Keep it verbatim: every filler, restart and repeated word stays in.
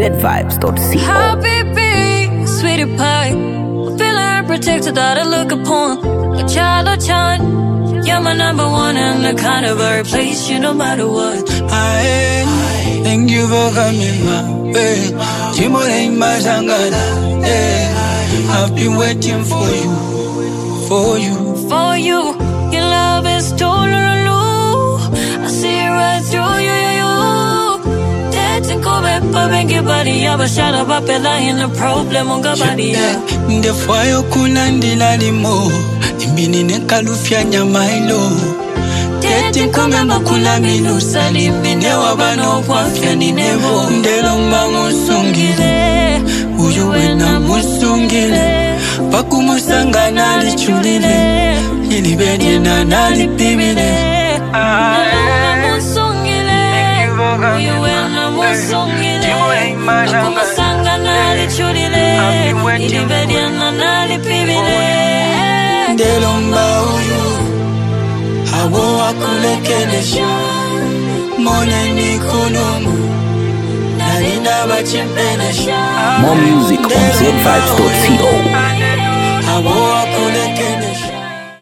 vibes dot co. Habibi, sweetie pie, feeling protected that I look upon. A child of Chan, you're my number one and the kind of I replace you no matter what. I thank you for coming my way. Jimore Mazangana, I've been waiting for you, for you, for you. Your love is totally low. I see it right through you, you, you. Dating go back, but bang your body. I was shot up, up and lying the problem on your body. The fire kunandila limo, imbini nekalufya nyamailo. Dating come makula milusa, limbine wabano wafya ni nevo. Ndelo musungile, uyu wena musungile. Paku musanga nali chulile, ilibedye na nali bibile. Musungile, uyu wena musungile. Paku musanga nali chulile, ilibedye na nali bibile. Ndelo mba uyu, hawo wakulekelesha. Mone ni kulumu, nalinda bachempelesha. More music on z vibes dot co. I walk on the